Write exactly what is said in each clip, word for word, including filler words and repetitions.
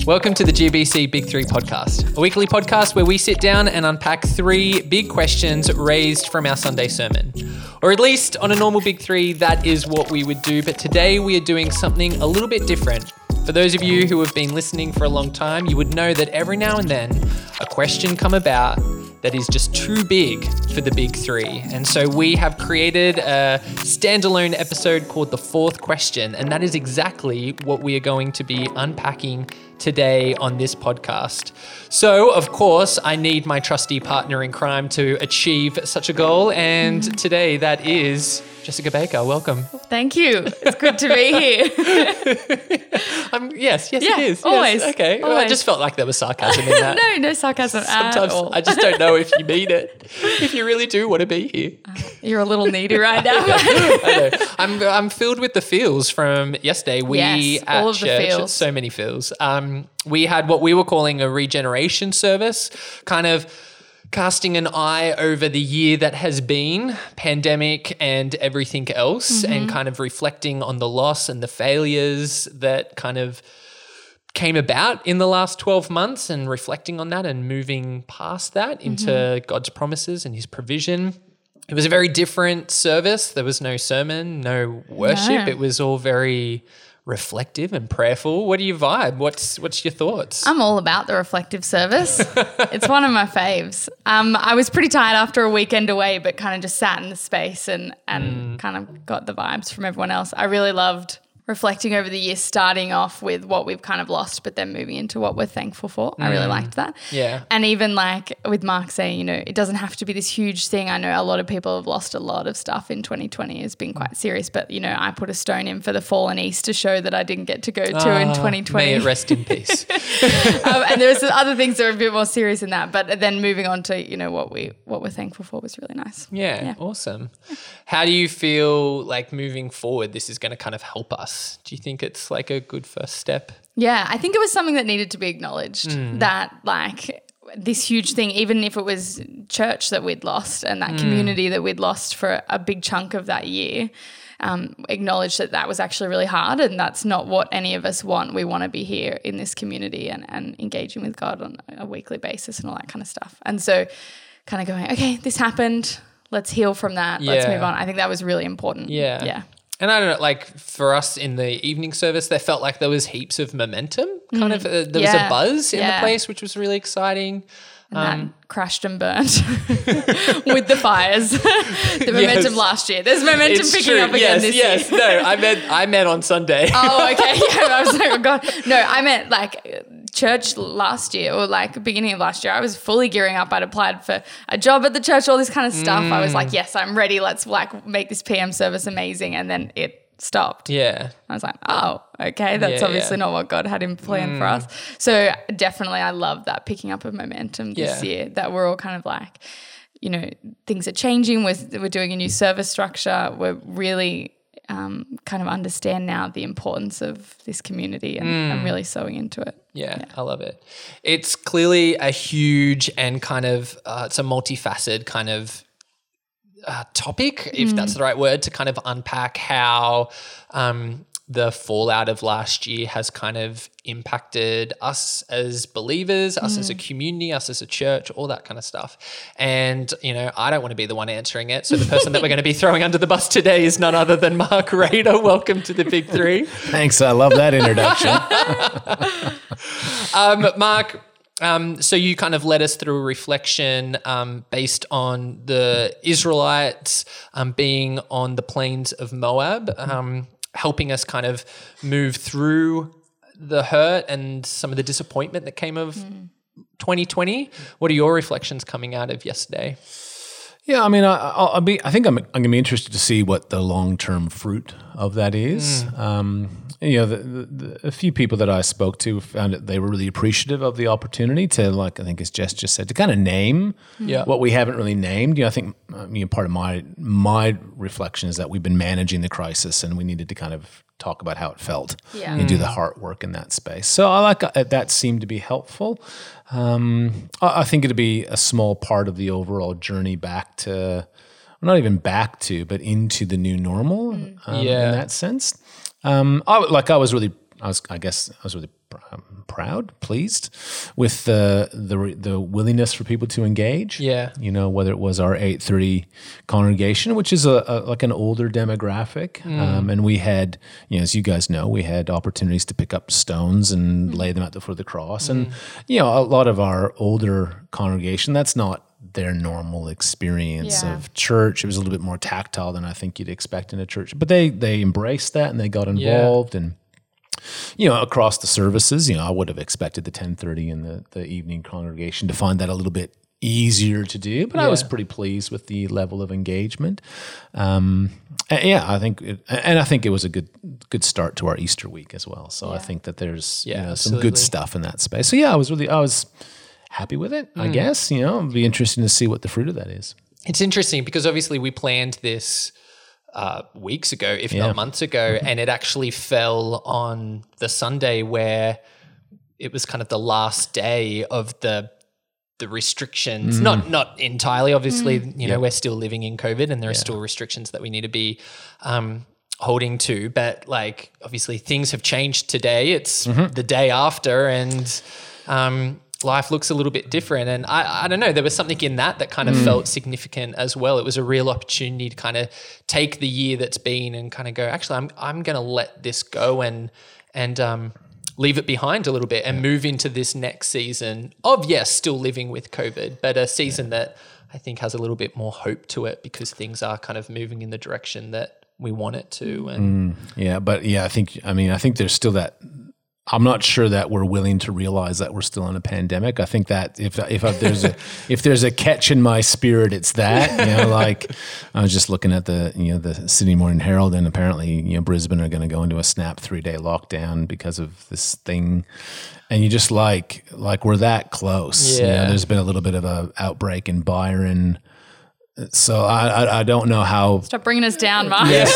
Welcome to the G B C Big Three podcast, a weekly podcast where we sit down and unpack three big questions raised from our Sunday sermon. Or at least on a normal Big Three, that is what we would do. But today we are doing something a little bit different. For those of you who have been listening for a long time, you would know that every now and then a question come about that is just too big for the Big Three. And so we have created a standalone episode called The Fourth Question, and that is exactly what we are going to be unpacking today on this podcast. So, of course, I need my trusty partner in crime to achieve such a goal, and today that is Jessica Baker. Welcome. Thank you. It's good to be here. um, yes, yes, yeah, it is. Always. Yes, okay. Always. Well, I just felt like there was sarcasm in that. no, no sarcasm Sometimes at all. I just don't know if you mean it, if you really do want to be here. Uh, you're a little needy right now. I know. I'm I'm filled with the feels from yesterday. We Yes, at all of the church, feels. so many feels. Um, we had what we were calling a regeneration service, kind of casting an eye over the year that has been, pandemic and everything else, Mm-hmm. and kind of reflecting on the loss and the failures that kind of came about in the last twelve months, and reflecting on that and moving past that into Mm-hmm. God's promises and his provision. It was a very different service. There was no sermon, no worship. No. It was all very reflective and prayerful. What do you vibe? What's what's your thoughts? I'm all about the reflective service. It's one of my faves. Um, I was pretty tired after a weekend away, but kind of just sat in the space and, and Mm. kind of got the vibes from everyone else. I really loved reflecting over the year, starting off with what we've kind of lost, but then moving into what we're thankful for. I really liked that. Yeah. And even like with Mark saying, you know, it doesn't have to be this huge thing. I know a lot of people have lost a lot of stuff in twenty twenty. It's been quite serious, but you know, I put a stone in for the fallen Easter show that I didn't get to go to in Ah, twenty twenty. May it rest in peace. um, and there's other things that are a bit more serious than that. But then moving on to, you know, what we what we're thankful for was really nice. Yeah, Yeah. awesome. How do you feel like moving forward, this is going to kind of help us? Do you think it's like a good first step? Yeah, I think it was something that needed to be acknowledged, Mm. that like this huge thing, even if it was church that we'd lost and that Mm. community that we'd lost for a big chunk of that year, um, acknowledge that that was actually really hard, and that's not what any of us want. We want to be here in this community and, and engaging with God on a weekly basis and all that kind of stuff. And so kind of going, okay, this happened. Let's heal from that. Let's Yeah. move on. I think that was really important. Yeah. Yeah. And I don't know, like for us in the evening service, there felt like there was heaps of momentum, kind of, uh, there was Yeah. a buzz in Yeah. the place, which was really exciting. And Um, that crashed and burnt with the fires. The momentum Yes. last year. There's momentum It's picking true. up again yes, this yes. year. No, I meant, I meant on Sunday. Oh, okay. Yeah, I was like, oh God. No, I meant like church last year or like beginning of last year. I was fully gearing up. I'd applied for a job at the church, all this kind of stuff. I was like, Mm. yes, I'm ready. Let's like make this P M service amazing. And then it stopped. Yeah. I was like, oh, okay, that's Yeah, obviously yeah. not what God had in plan for us. So definitely I love that picking up of momentum this Yeah. year, that we're all kind of like, you know, things are changing. We're, we're doing a new service structure. We're really um, kind of understand now the importance of this community, and I'm really sewing into it. Yeah, I love it. It's clearly a huge and kind of, uh, it's a multifaceted kind of uh, topic, if Mm. that's the right word, to kind of unpack how um, the fallout of last year has kind of impacted us as believers, us Mm. as a community, us as a church, all that kind of stuff. And, you know, I don't want to be the one answering it. So the person that we're going to be throwing under the bus today is none other than Mark Rader. Welcome to the Big Three. Thanks. I love that introduction. Um, Mark, um, so you kind of led us through a reflection um, based on the Israelites um, being on the plains of Moab, um, helping us kind of move through the hurt and some of the disappointment that came of twenty twenty. What are your reflections coming out of yesterday? Yeah, I mean, I, I'll, I'll be. I think I'm. I'm going to be interested to see what the long term fruit of that is. Um, you know, the, the, the, a few people that I spoke to found that they were really appreciative of the opportunity to, like I think as Jess just said, to kind of name Yeah. what we haven't really named. You know, I think I mean, part of my my reflection is that we've been managing the crisis, and we needed to kind of talk about how it felt Yeah. and do the heart work in that space. So I like uh, that seemed to be helpful. Um, I, I think it'd be a small part of the overall journey back to, well, not even back to, but into the new normal um, Yeah. in that sense. Um, I, like I was really I was, I guess, I was really um, proud, pleased with the the the willingness for people to engage. Yeah. You know, whether it was our eight thirty congregation, which is a, a like an older demographic, mm. um, and we had, you know, as you guys know, we had opportunities to pick up stones and mm. lay them at the foot of the cross, mm. and you know, a lot of our older congregation, that's not their normal experience yeah. of church. It was a little bit more tactile than I think you'd expect in a church, but they they embraced that and they got involved, yeah. and you know, across the services, you know, I would have expected the ten thirty and the the evening congregation to find that a little bit easier to do, but yeah. I was pretty pleased with the level of engagement. Um, yeah, I think, it, and I think it was a good good start to our Easter week as well. So yeah. I think that there's yeah, you know, some good stuff in that space. So yeah, I was really I was. happy with it, I mm. guess. You know, it'd be interesting to see what the fruit of that is. It's interesting because obviously we planned this uh, weeks ago, if yeah. not months ago, and it actually fell on the Sunday where it was kind of the last day of the the restrictions. Mm. Not not entirely, obviously. Mm. You know, yeah. we're still living in COVID, and there are yeah. still restrictions that we need to be um, holding to. But like, obviously, things have changed today. It's mm-hmm. the day after, and um, life looks a little bit different. And I, I don't know, there was something in that that kind of mm. felt significant as well. It was a real opportunity to kind of take the year that's been and kind of go, actually, I'm I'm going to let this go and and um, leave it behind a little bit and move into this next season of, yes, still living with COVID, but a season yeah. that I think has a little bit more hope to it because things are kind of moving in the direction that we want it to. And mm, yeah, but yeah, I think, I mean, I think there's still that, I'm not sure that we're willing to realize that we're still in a pandemic. I think that if if there's a if there's a catch in my spirit, it's that. You know, like I was just looking at the you know the Sydney Morning Herald, and apparently you know Brisbane are going to go into a snap three day lockdown because of this thing, and you just like like we're that close. Yeah, you know, there's been a little bit of a outbreak in Byron. So I, I I don't know how. Stop bringing us down, Mark. Yes.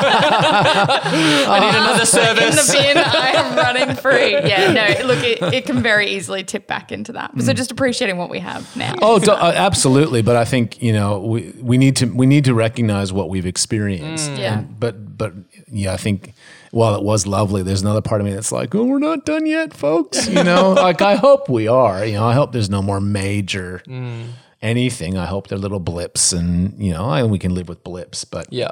I need another service. In the bin, I am running free. Yeah, no, look, it, it can very easily tip back into that. So just appreciating what we have now. Oh, do, uh, absolutely. But I think you know we, we need to we need to recognize what we've experienced. Mm. Yeah. And, but but yeah, I think. While it was lovely, there's another part of me that's like, oh, we're not done yet, folks. You know, like I hope we are. You know, I hope there's no more major. Mm. anything. I hope they're little blips, and you know, I, we can live with blips. But yeah,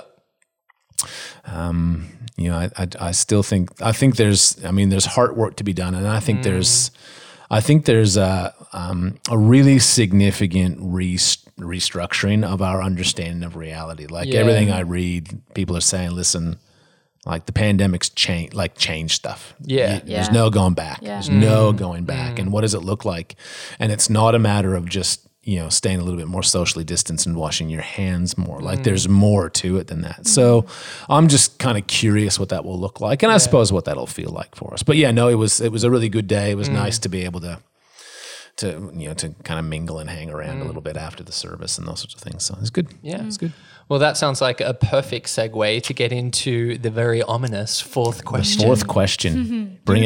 um, you know, I, I, I still think I think there's, I mean, there's heart work to be done, and I think mm. there's, I think there's a um, a really significant re- restructuring of our understanding of reality. Like yeah. everything I read, people are saying, listen. Like the pandemic's change, like change stuff. Yeah. You, yeah. There's no going back. Yeah. There's mm. no going back. Mm. And what does it look like? And it's not a matter of just, you know, staying a little bit more socially distanced and washing your hands more. Like mm. there's more to it than that. Mm. So I'm just kind of curious what that will look like. And yeah. I suppose what that'll feel like for us. But yeah, no, it was, it was a really good day. It was mm. nice to be able to, to, you know, to kind of mingle and hang around mm. a little bit after the service and those sorts of things. So it's good. Yeah. Mm. It's good. Well, that sounds like a perfect segue to get into the very ominous fourth question. The fourth question. Bring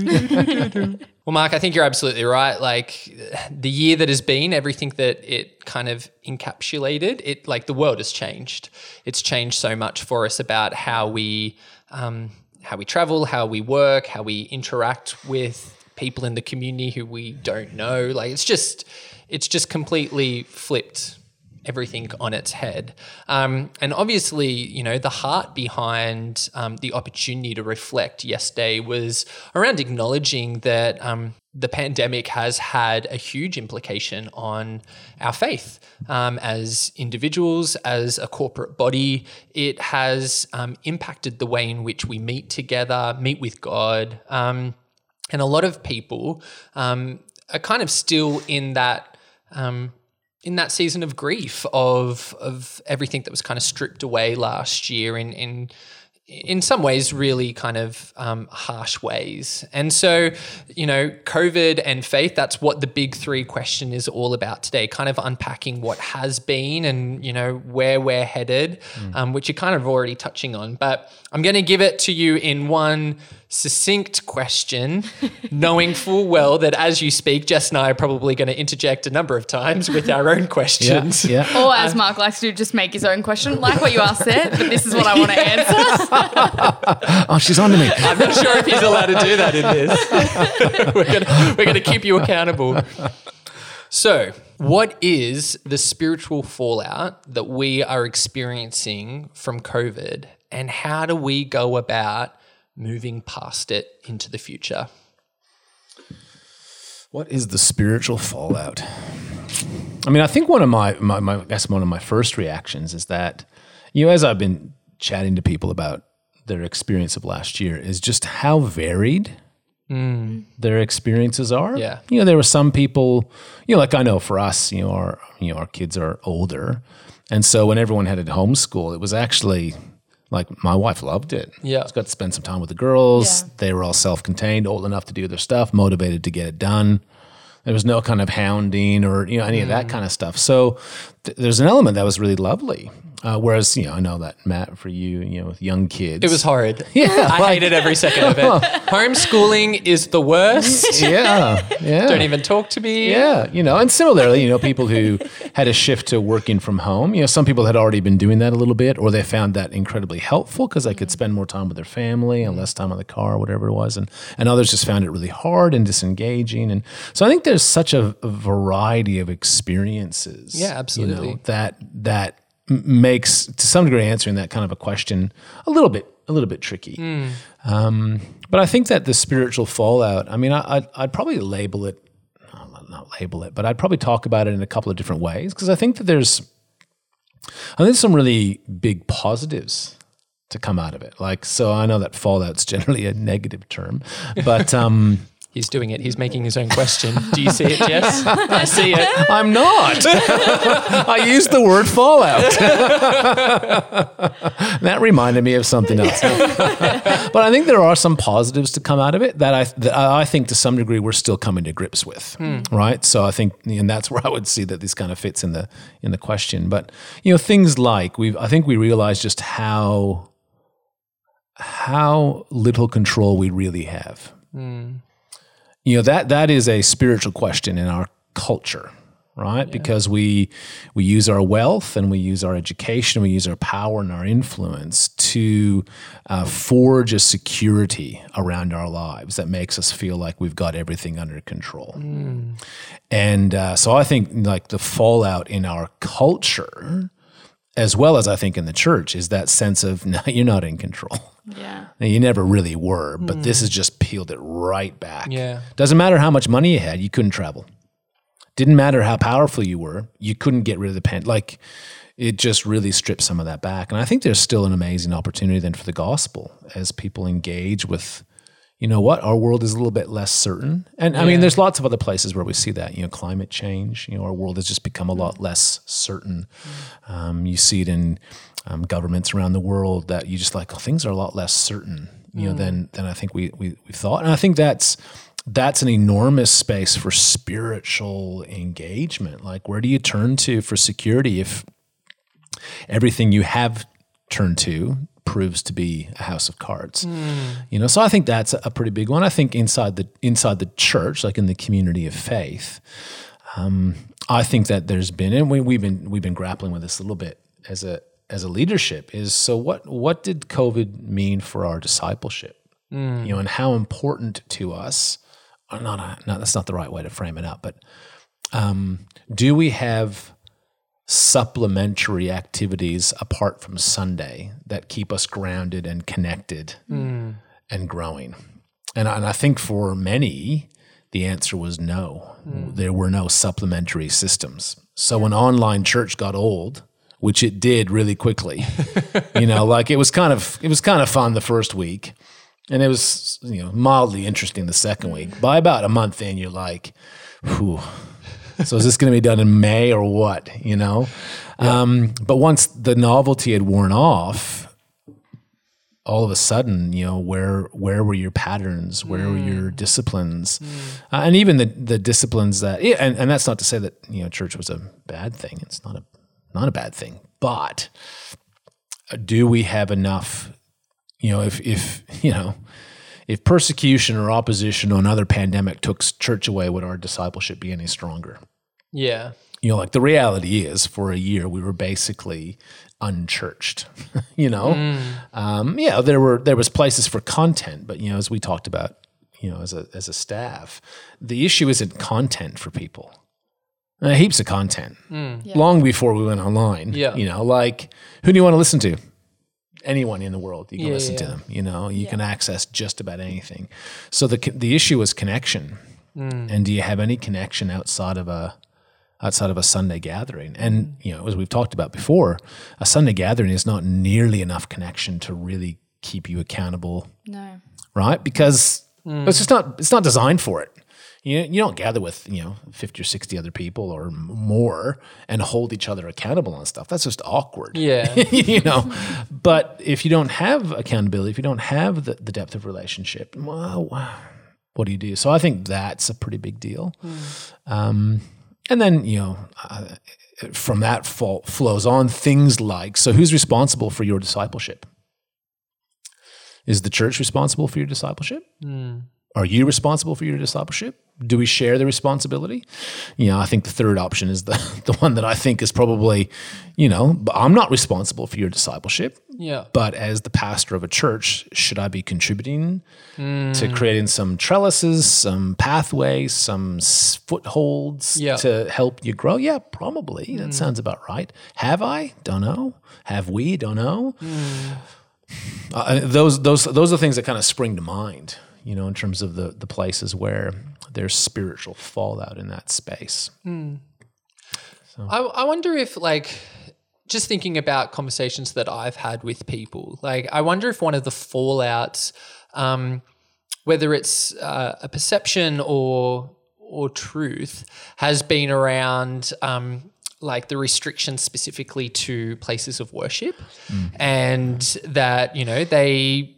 it. Well, Mark, I think you're absolutely right. Like the year that has been, everything that it kind of encapsulated, it like the world has changed. It's changed so much for us about how we, um, how we travel, how we work, how we interact with people in the community who we don't know. Like it's just, it's just completely flipped everything on its head. Um, and obviously, you know, the heart behind um, the opportunity to reflect yesterday was around acknowledging that um, the pandemic has had a huge implication on our faith um, as individuals, as a corporate body. It has um, impacted the way in which we meet together, meet with God. Um, and a lot of people um, are kind of still in that um, in that season of grief of of everything that was kind of stripped away last year in in in some ways really kind of um, harsh ways. And so, you know, COVID and faith, that's what the big three question is all about today, kind of unpacking what has been and, you know, where we're headed, mm. um, which you're kind of already touching on. But I'm going to give it to you in one succinct question, knowing full well that as you speak, Jess and I are probably going to interject a number of times with our own questions. Yeah, yeah. Or as Mark likes to do, just make his own question, like what you asked there, but this is what I want to answer. Oh, she's on to me. I'm not sure if he's allowed to do that in this. we're going we're gonna keep you accountable. So, what is the spiritual fallout that we are experiencing from COVID, and how do we go about moving past it into the future? What is the spiritual fallout? I mean, I think one of my, my, my I guess one of my first reactions is that, you know, as I've been chatting to people about their experience of last year, is just how varied mm. their experiences are. Yeah. You know, there were some people, you know, like I know for us, you know, our you know our kids are older, and so when everyone had to homeschool, it was actually like my wife loved it. Yeah. She got to spend some time with the girls. Yeah. They were all self-contained, old enough to do their stuff, motivated to get it done. There was no kind of hounding or, you know, any mm. of that kind of stuff. So th- there's an element that was really lovely. Uh, whereas, you know, I know that, Matt, for you, you know, with young kids. It was horrid. Yeah. I like, hated every second of it. Homeschooling is the worst. Yeah. Yeah. Don't even talk to me. Yeah. You know, and similarly, you know, people who had a shift to working from home, you know, some people had already been doing that a little bit, or they found that incredibly helpful because they could spend more time with their family and less time on the car or whatever it was. And, and others just found it really hard and disengaging. And so I think there's such a, a variety of experiences. Yeah, absolutely. You know, that, that, makes, to some degree, answering that kind of a question a little bit a little bit tricky. Mm. Um, but I think that the spiritual fallout, I mean, I, I'd, I'd probably label it, not label it, but I'd probably talk about it in a couple of different ways, because I think that there's, I think there's some really big positives to come out of it. Like, so I know that fallout's generally a negative term, but... Um, He's doing it. He's making his own question. Do you see it, Jess? I see it. I'm not. I used the word fallout. That reminded me of something else. But I think there are some positives to come out of it that I that I think to some degree we're still coming to grips with, hmm. right? So I think, and that's where I would see that this kind of fits in the in the question. But you know, things like we've, I think we realize just how how little control we really have. Hmm. You know, that that is a spiritual question in our culture, right? Yeah. Because we we use our wealth and we use our education, we use our power and our influence to uh, forge a security around our lives that makes us feel like we've got everything under control. Mm. And uh, so I think like the fallout in our culture, as well as I think in the church, is that sense of, no, you're not in control. Yeah. Now, you never really were, but mm. this has just peeled it right back. Yeah. Doesn't matter how much money you had, you couldn't travel. Didn't matter how powerful you were, you couldn't get rid of the pen. Like, it just really stripped some of that back. And I think there's still an amazing opportunity then for the gospel as people engage with, you know what, our world is a little bit less certain. And yeah. I mean, there's lots of other places where we see that, you know, climate change, you know, our world has just become a lot less certain. Mm. Um, you see it in um, governments around the world that you just like, oh, things are a lot less certain, you mm. know, than than I think we, we we thought. And I think that's that's an enormous space for spiritual engagement. Like, where do you turn to for security if everything you have turned to proves to be a house of cards? Mm. You know, so I think that's a pretty big one. I think inside the inside the church, like in the community of faith, um, I think that there's been, and we, we've been we've been grappling with this a little bit as a as a leadership. Is so what what did COVID mean for our discipleship? Mm. You know, and how important to us? Or not, a, not that's not the right way to frame it up, but um, do we have supplementary activities apart from Sunday that keep us grounded and connected mm. and growing? And, and I think for many, the answer was no. Mm. There were no supplementary systems. So when online church got old, which it did really quickly, you know, like it was kind of it was kind of fun the first week, and it was, you know, mildly interesting the second week. By about a month in, you're like, whew. So is this going to be done in May or what, you know? Yeah. Um, but once the novelty had worn off, all of a sudden, you know, where where were your patterns? Where mm. were your disciplines? Mm. Uh, and even the the disciplines that, yeah, and, and that's not to say that, you know, church was a bad thing. It's not a not a bad thing. But do we have enough, you know, if, if you know, if persecution or opposition or another pandemic took church away, would our discipleship be any stronger? Yeah. You know, like the reality is, for a year we were basically unchurched. you know, mm. um, yeah, there were there was places for content, but you know, as we talked about, you know, as a as a staff, the issue isn't content for people. Uh, heaps of content, mm. yeah. long before we went online. Yeah. You know, like who do you want to listen to? Anyone in the world, you can yeah, listen yeah. to them. You know, you yeah. can access just about anything. So the the issue is connection, mm. and do you have any connection outside of a outside of a Sunday gathering? And you know, as we've talked about before, a Sunday gathering is not nearly enough connection to really keep you accountable. No, right? Because mm. it's just not it's not designed for it. You you don't gather with, you know, fifty or sixty other people or more and hold each other accountable on stuff. That's just awkward. Yeah. you know, but if you don't have accountability, if you don't have the, the depth of relationship, well, what do you do? So I think that's a pretty big deal. Mm. Um, and then, you know, uh, from that fall, flows on things like, so who's responsible for your discipleship? Is the church responsible for your discipleship? Mm. Are you responsible for your discipleship? Do we share the responsibility? You know, I think the third option is the, the one that I think is probably, you know, I'm not responsible for your discipleship. Yeah. But as the pastor of a church, should I be contributing mm. to creating some trellises, some pathways, some footholds yeah. to help you grow? Yeah, probably. Mm. That sounds about right. Have I? Don't know. Have we? Don't know. Mm. Uh, those those those are things that kind of spring to mind, you know, in terms of the the places where there's spiritual fallout in that space. Mm. So. I, I wonder if, like, just thinking about conversations that I've had with people, like, I wonder if one of the fallouts, um, whether it's uh, a perception or or truth, has been around um, like the restrictions specifically to places of worship, mm. and that, you know, they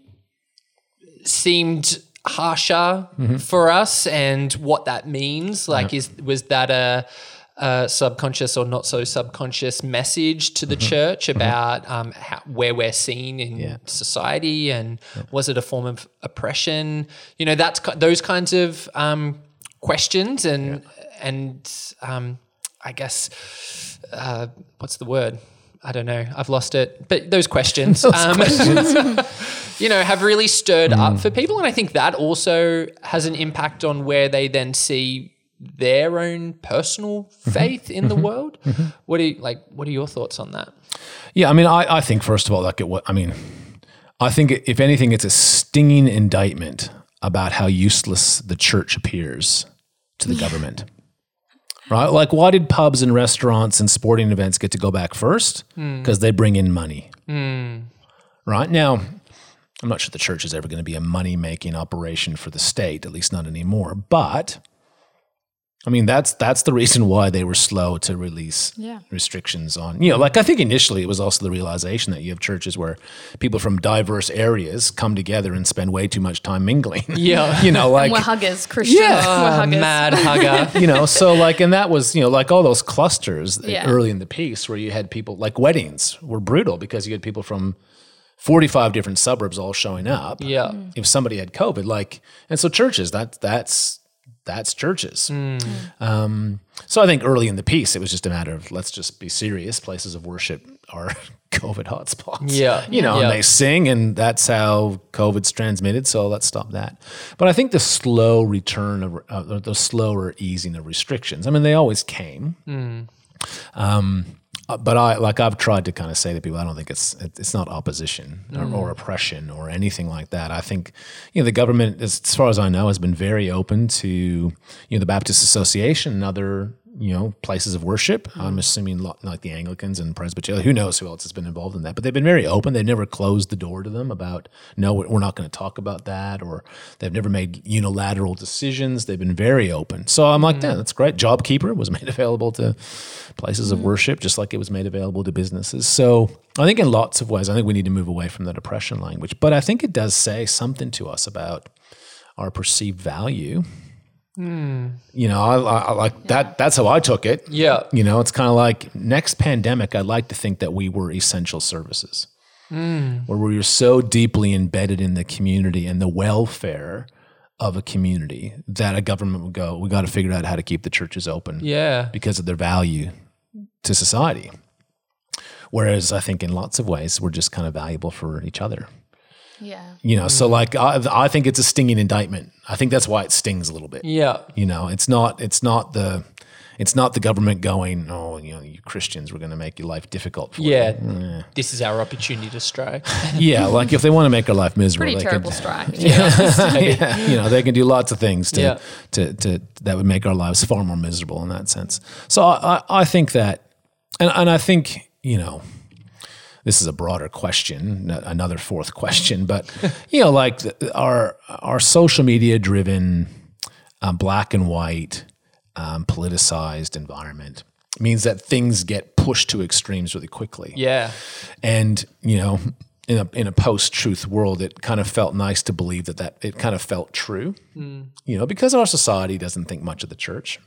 seemed harsher mm-hmm. for us, and what that means, like, yep. is was that a, a subconscious or not so subconscious message to the mm-hmm. church about mm-hmm. um, how, where we're seen in yeah. society, and yep. was it a form of oppression? You know, that's those kinds of um, questions, and yeah. and um, I guess uh, what's the word? I don't know. I've lost it. But those questions, those um, questions. you know, have really stirred mm. up for people. And I think that also has an impact on where they then see their own personal faith mm-hmm. in the mm-hmm. world. Mm-hmm. What do you, like, what are your thoughts on that? Yeah, I mean, I, I think, first of all, like, it, I mean, I think if anything, it's a stinging indictment about how useless the church appears to the government. Right? Like, why did pubs and restaurants and sporting events get to go back first? Because mm. they bring in money. Mm. Right? Now, I'm not sure the church is ever going to be a money-making operation for the state, at least not anymore. But, I mean, that's that's the reason why they were slow to release yeah. restrictions on, you know, like, I think initially it was also the realization that you have churches where people from diverse areas come together and spend way too much time mingling. Yeah. you know, like. And we're huggers, Christians. Yeah. We're huggers. Mad hugger. you know, so like, and that was, you know, like all those clusters yeah. early in the piece where you had people, like weddings were brutal because you had people from forty-five different suburbs all showing up. Yeah. If somebody had COVID, like, and so churches, that that's, that's churches. Mm. Um, so I think early in the piece, it was just a matter of, let's just be serious. Places of worship are COVID hotspots. Yeah. You know, yeah. and they sing, and that's how COVID's transmitted. So let's stop that. But I think the slow return of, uh, the slower easing of restrictions, I mean, they always came. Mm. Um, But I like I've tried to kind of say to people, I don't think it's it's not opposition or, mm. or oppression or anything like that. I think, you know, the government, as, as far as I know, has been very open to, you know, the Baptist Association and other, you know, places of worship. Mm. I'm assuming like the Anglicans and Presbyterian. Who knows who else has been involved in that? But they've been very open. They've never closed the door to them about, no, we're not going to talk about that, or they've never made unilateral decisions. They've been very open. So I'm like, mm. yeah, that's great. JobKeeper was made available to places of worship, just like it was made available to businesses. So I think in lots of ways, I think we need to move away from that oppression language. But I think it does say something to us about our perceived value. Mm. You know, I, I like yeah. that. That's how I took it. Yeah. You know, it's kind of like next pandemic, I'd like to think that we were essential services. mm. where we're so deeply embedded in the community and the welfare of a community that a government would go, we got to figure out how to keep the churches open yeah. because of their value to society. Whereas I think in lots of ways, we're just kind of valuable for each other. Yeah. You know, so like, I, I think it's a stinging indictment. I think that's why it stings a little bit. Yeah. You know, it's not, it's not the, it's not the government going, oh, you know, you Christians, we're going to make your life difficult for yeah. you. Yeah. This is our opportunity to strike. Yeah. Like if they want to make our life miserable, Pretty they terrible can, strike. Yeah. yeah. You know, they can do lots of things to, Yeah. to, to, that would make our lives far more miserable in that sense. So I, I, I think that, and, and I think, you know, this is a broader question, another fourth question, but you know, like the, our our social media driven, um, black and white, um, politicized environment means that things get pushed to extremes really quickly. Yeah, and you know, in a in a post truth world, it kind of felt nice to believe that that it kind of felt true. Mm. You know, because our society doesn't think much of the church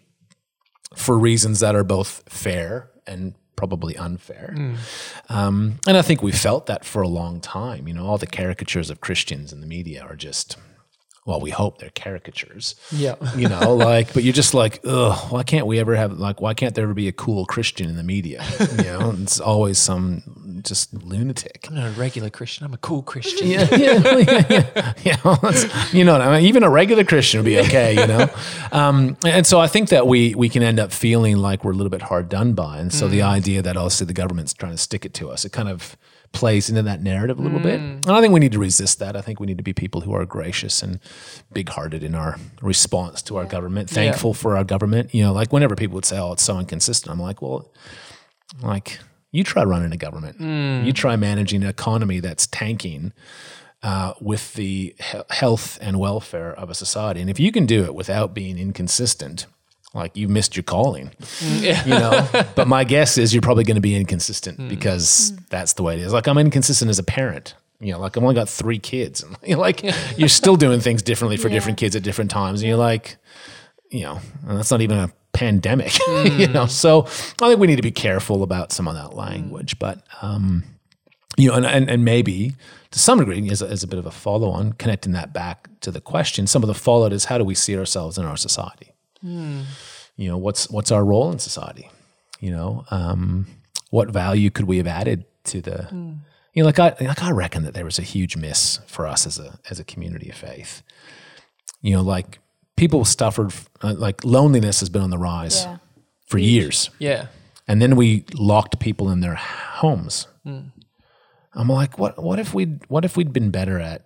for reasons that are both fair and probably unfair. Mm. Um, and I think we felt that for a long time. You know, all the caricatures of Christians in the media are just, well, we hope they're caricatures. Yeah. You know, like, but you're just like, ugh, why can't we ever have, like, why can't there ever be a cool Christian in the media? You know, it's always some just lunatic. I'm not a regular Christian. I'm a cool Christian. Yeah, yeah, yeah, yeah. Yeah, you know, I mean, even a regular Christian would be okay, you know? Um, and so I think that we we can end up feeling like we're a little bit hard done by. And so mm. the idea that also the government's trying to stick it to us, it kind of plays into that narrative a little mm. bit. And I think we need to resist that. I think we need to be people who are gracious and big-hearted in our response to our yeah. government, thankful yeah. for our government. You know, like whenever people would say, oh, it's so inconsistent, I'm like, well, like... you try running a government. Mm. You try managing an economy that's tanking uh, with the he- health and welfare of a society. And if you can do it without being inconsistent, like you've missed your calling, mm. yeah. you know. But my guess is you're probably going to be inconsistent mm. because mm. that's the way it is. Like I'm inconsistent as a parent. You know, like I've only got three kids. And you're like, you're still doing things differently for yeah. different kids at different times. And you're like, you know, and that's not even a pandemic, mm. you know. So I think we need to be careful about some of that language. But um, you know, and, and and maybe to some degree, as a, as a bit of a follow-on, connecting that back to the question, some of the fallout is how do we see ourselves in our society? Mm. You know, what's what's our role in society? You know, um, what value could we have added to the? Mm. You know, like I like I reckon that there was a huge miss for us as a as a community of faith. You know, like. People suffered, uh, like loneliness has been on the rise yeah. for years. Yeah. And then we locked people in their homes. Mm. I'm like, what What if we'd, what if we'd been better at,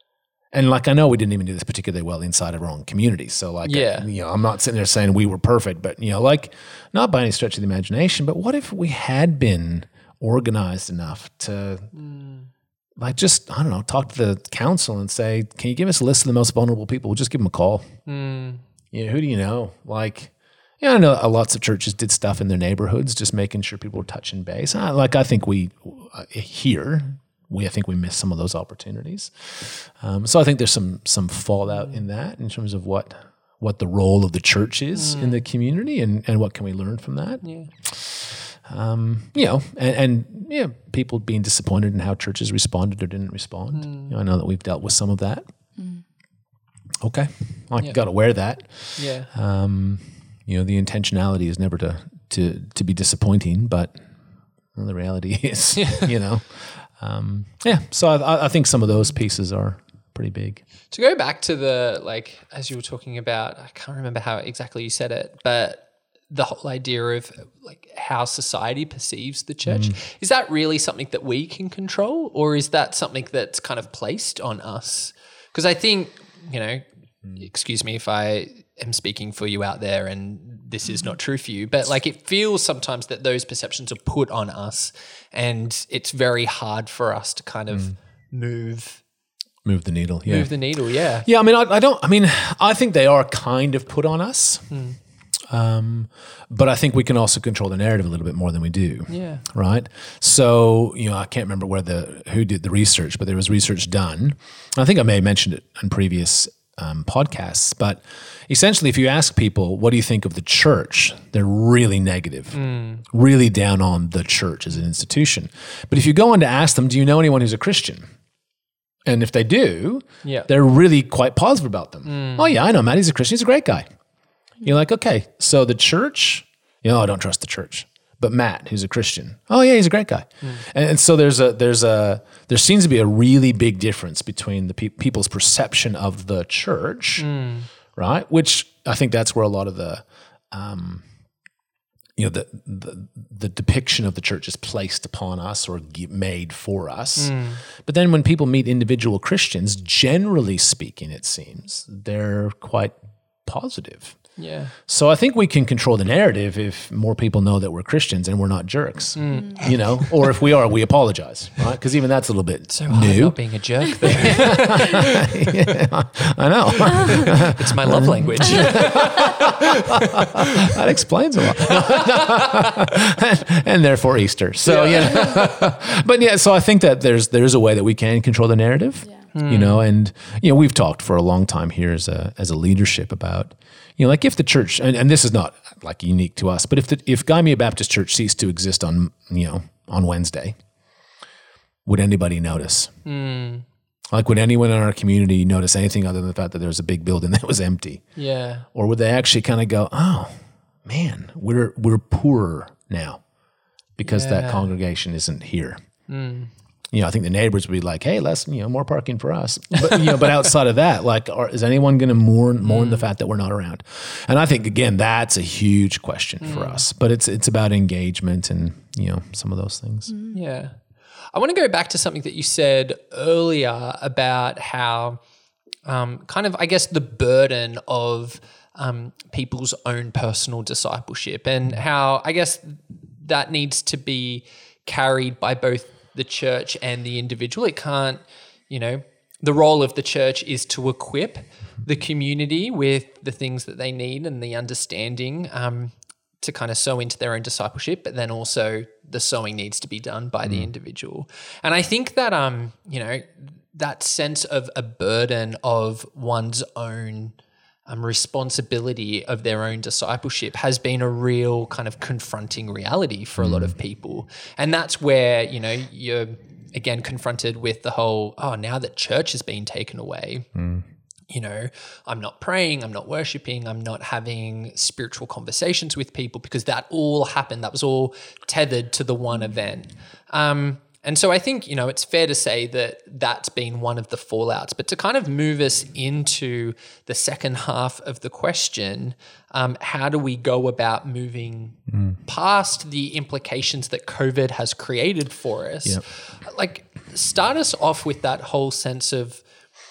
and like, I know we didn't even do this particularly well inside of our own community. So like, yeah. I, you know, I'm not sitting there saying we were perfect, but you know, like not by any stretch of the imagination, but what if we had been organized enough to, mm. like just, I don't know, talk to the council and say, can you give us a list of the most vulnerable people? We'll just give them a call. Mm. You know, who do you know? Like, yeah, I know lots of churches did stuff in their neighborhoods, just making sure people were touching base. I, like, I think we, uh, here, we, I think we missed some of those opportunities. Um, so I think there's some some fallout in that in terms of what what the role of the church is mm. in the community and, and what can we learn from that. Yeah. Um, you know, and, and yeah, people being disappointed in how churches responded or didn't respond. Mm. You know, I know that we've dealt with some of that. Mm. Okay, I yeah. got to wear that. Yeah. Um, you know, the intentionality is never to to to be disappointing, but well, the reality is, you know, um, yeah. So I, I think some of those pieces are pretty big. To go back to the like, as you were talking about, I can't remember how exactly you said it, but. The whole idea of like how society perceives the church, mm. is that really something that we can control, or is that something that's kind of placed on us? Because I think, you know, mm. excuse me if I am speaking for you out there and this is not true for you, but like it feels sometimes that those perceptions are put on us and it's very hard for us to kind of mm. move Move the needle, yeah. Move the needle, yeah. Yeah, I mean, I, I don't, I mean, I think they are kind of put on us. Mm. Um, but I think we can also control the narrative a little bit more than we do. Yeah. Right. So, you know, I can't remember where the, who did the research, but there was research done. I think I may have mentioned it in previous um, podcasts. But essentially, if you ask people, what do you think of the church? They're really negative, mm. really down on the church as an institution. But if you go on to ask them, do you know anyone who's a Christian? And if they do, yeah. they're really quite positive about them. Mm. Oh yeah, I know Matt, he's a Christian, he's a great guy. You're like, okay, so the church, you know, I don't trust the church. But Matt, who's a Christian, oh yeah, he's a great guy. Mm. And, and so there's a there's a there seems to be a really big difference between the pe- people's perception of the church, mm. right? Which I think that's where a lot of the um, you know the, the the depiction of the church is placed upon us or made for us. Mm. But then when people meet individual Christians, generally speaking, it seems they're quite positive. Yeah. So I think we can control the narrative if more people know that we're Christians and we're not jerks, mm. you know, or if we are, we apologize, right? Because even that's a little bit so new. Hard not being a jerk there. Yeah, I know. It's my love language. That explains a lot. and, and therefore Easter. So yeah. yeah. But yeah, so I think that there's there's a way that we can control the narrative. Yeah. You know, and you know, we've talked for a long time here as a as a leadership about, you know, like if the church, and, and this is not like unique to us, but if the if Gaimea Baptist Church ceased to exist on, you know, on Wednesday, would anybody notice? Mm. Like, would anyone in our community notice anything other than the fact that there was a big building that was empty? Yeah. Or would they actually kind of go, oh man, we're we're poorer now because yeah. that congregation isn't here. Mm. You know, I think the neighbors would be like, "Hey, less, you know, more parking for us." But you know, but outside of that, like, are, is anyone going to mourn mourn mm. the fact that we're not around? And I think again, that's a huge question mm. for us. But it's it's about engagement and, you know, some of those things. Mm. Yeah, I want to go back to something that you said earlier about how, um, kind of, I guess, the burden of um, people's own personal discipleship and how I guess that needs to be carried by both the church and the individual. It can't, you know, the role of the church is to equip the community with the things that they need and the understanding um, to kind of sow into their own discipleship, but then also the sowing needs to be done by mm. the individual. And I think that, um, you know, that sense of a burden of one's own Um, responsibility of their own discipleship has been a real kind of confronting reality for a lot of people. And that's where, you know, you're again confronted with the whole, oh, now that church has been taken away, mm. you know, I'm not praying, I'm not worshiping, I'm not having spiritual conversations with people because that all happened. That was all tethered to the one event. Um, And so I think, you know, it's fair to say that that's been one of the fallouts. But to kind of move us into the second half of the question, um, how do we go about moving mm. past the implications that COVID has created for us? Yep. Like, start us off with that whole sense of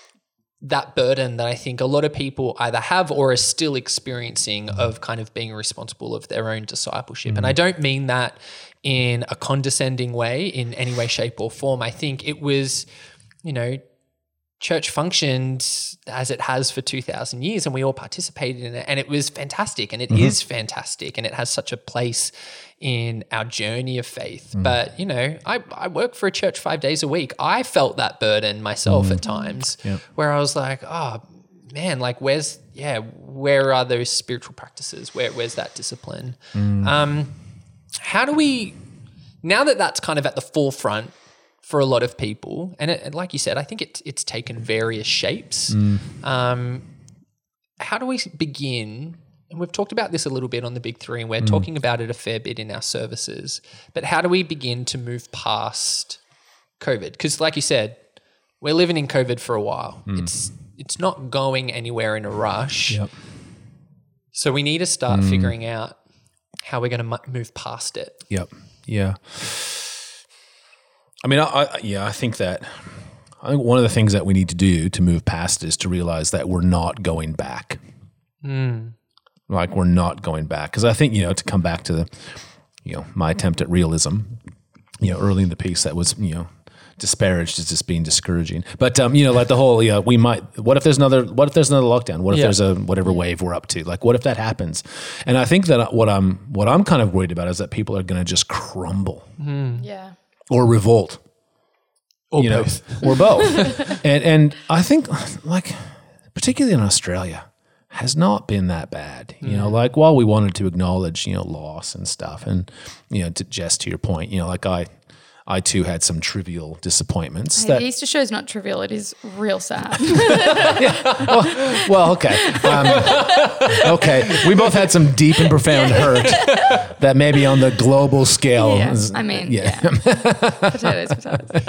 that burden that I think a lot of people either have or are still experiencing of kind of being responsible of their own discipleship. Mm. And I don't mean that in a condescending way in any way, shape or form. I think it was, you know, church functioned as it has for two thousand years and we all participated in it and it was fantastic and it mm-hmm. is fantastic and it has such a place in our journey of faith. Mm. But, you know, I, I work for a church five days a week. I felt that burden myself mm. at times yep. where I was like, oh, man, like where's, yeah, where are those spiritual practices? Where Where's that discipline? Mm. Um, how do we, now that that's kind of at the forefront for a lot of people, and, it, and like you said, I think it, it's taken various shapes. Mm. Um, how do we begin, and we've talked about this a little bit on the Big Three, and we're mm. talking about it a fair bit in our services, but how do we begin to move past COVID? Because like you said, we're living in COVID for a while. Mm. It's it's not going anywhere in a rush. Yep. So we need to start mm. figuring out how we're going to m- move past it. Yep. Yeah. I mean, I, I, yeah, I think that I think one of the things that we need to do to move past it is to realize that we're not going back. Mm. Like we're not going back. Because I think, you know, to come back to the, you know, my attempt at realism, you know, early in the piece that was, you know, disparaged as just being discouraging. But, um, you know, like the whole, yeah, we might, what if there's another, what if there's another lockdown? What if yeah. there's a, whatever wave we're up to? Like, what if that happens? And I think that what I'm, what I'm kind of worried about is that people are going to just crumble. Mm. Yeah. Or revolt. Or you both. Know, or both. and, and I think like, particularly in Australia, has not been that bad. You know, like while we wanted to acknowledge, you know, loss and stuff, and, you know, to just to your point, you know, like I, I too had some trivial disappointments. Hey, that, the Easter show is not trivial. It is real sad. well, well, okay. Um, okay. We both had some deep and profound hurt that maybe on the global scale. Yeah. is- I mean, yeah. yeah. potatoes, potatoes.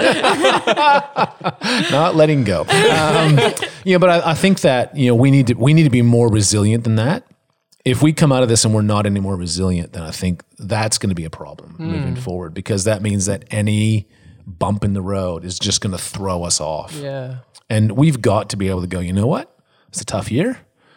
Not letting go. Um, you know, but I, I think that, you know, we need to, we need to be more resilient than that. If we come out of this and we're not any more resilient, then I think that's going to be a problem Mm. moving forward, because that means that any bump in the road is just going to throw us off. Yeah. And we've got to be able to go, you know what? It's a tough year.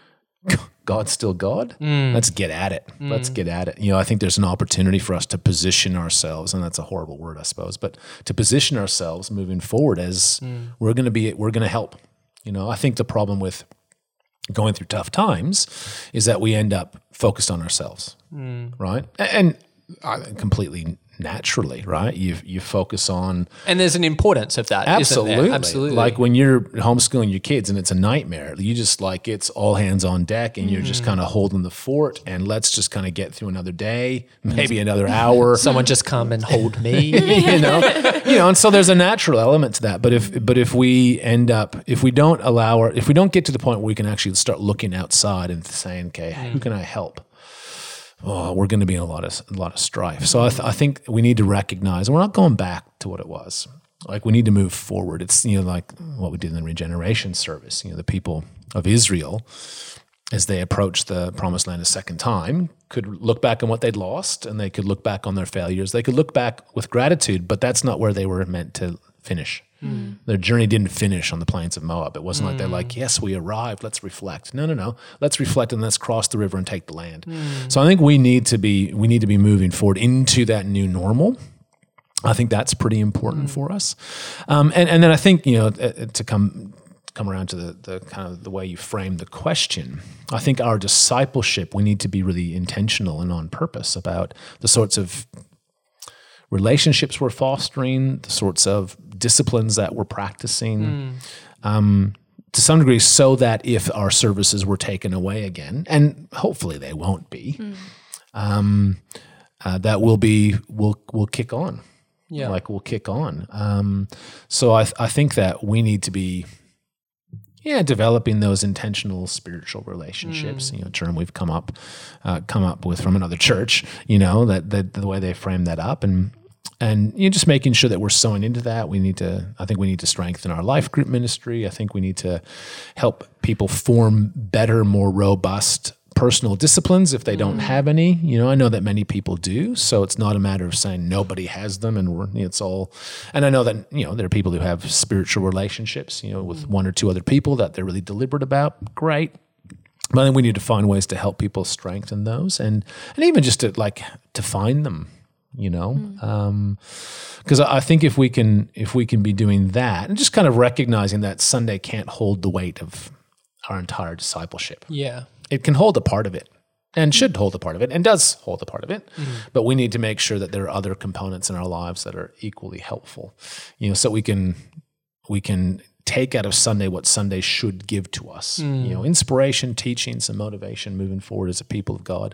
God's still God. Mm. Let's get at it. Let's get at it. You know, I think there's an opportunity for us to position ourselves, and that's a horrible word, I suppose, but to position ourselves moving forward as Mm. we're going to be, we're going to help. You know, I think the problem with going through tough times is that we end up focused on ourselves, right? And, and uh, completely naturally, right? You you focus on And there's an importance of that, absolutely, isn't there? Absolutely. like when you're homeschooling your kids and it's a nightmare, you just like it's all hands on deck, and you're just Mm. kind of holding the fort, and let's just kind of get through another day, maybe another hour. someone just come and hold me. you know, you know, and so there's a natural element to that. But if, but if we end up, if we don't allow our, if we don't get to the point where we can actually start looking outside and saying, okay, who can I help? Oh, we're going to be in a lot of, a lot of strife. So I, th- I think we need to recognize, and we're not going back to what it was. Like we need to move forward. It's, you know, like what we did in the regeneration service, you know, the people of Israel, as they approached the promised land a second time, could look back on what they'd lost, and they could look back on their failures. They could look back with gratitude, but that's not where they were meant to finish. Mm. Their journey didn't finish on the plains of Moab. It wasn't mm. like they're like, yes, we arrived, let's reflect. No, no, no. Let's reflect and let's cross the river and take the land. Mm. So I think we need to be we need to be moving forward into that new normal. I think that's pretty important mm. for us. Um, and, and then I think, you know, to come come around to the, the kind of the way you frame the question, I think our discipleship, we need to be really intentional and on purpose about the sorts of relationships we're fostering, the sorts of disciplines that we're practicing, mm. um, to some degree, so that if our services were taken away again, and hopefully they won't be, mm. um, uh, that we'll be, we'll, we'll kick on. Yeah. Like we'll kick on. Um, so I, th- I think that we need to be, yeah, developing those intentional spiritual relationships. Mm. You know, a term we've come up, uh, come up with from another church. You know, that, that the way they frame that up, and and you know, just making sure that we're sowing into that. We need to. I think we need to strengthen our life group ministry. I think we need to help people form better, more robust personal disciplines if they don't have any. You know, I know that many people do, so it's not a matter of saying nobody has them and we're, it's all, and I know that, you know, there are people who have spiritual relationships, you know, with one or two other people that they're really deliberate about. Great. But I think we need to find ways to help people strengthen those, and, and even just to like, to find them, you know, mm. um, because I think if we can, if we can be doing that and just kind of recognizing that Sunday can't hold the weight of our entire discipleship. Yeah. It can hold a part of it, and should hold a part of it, and does hold a part of it. Mm-hmm. But we need to make sure that there are other components in our lives that are equally helpful, you know, so we can we can take out of Sunday what Sunday should give to us, mm. you know, inspiration, teaching, some motivation moving forward as a people of God,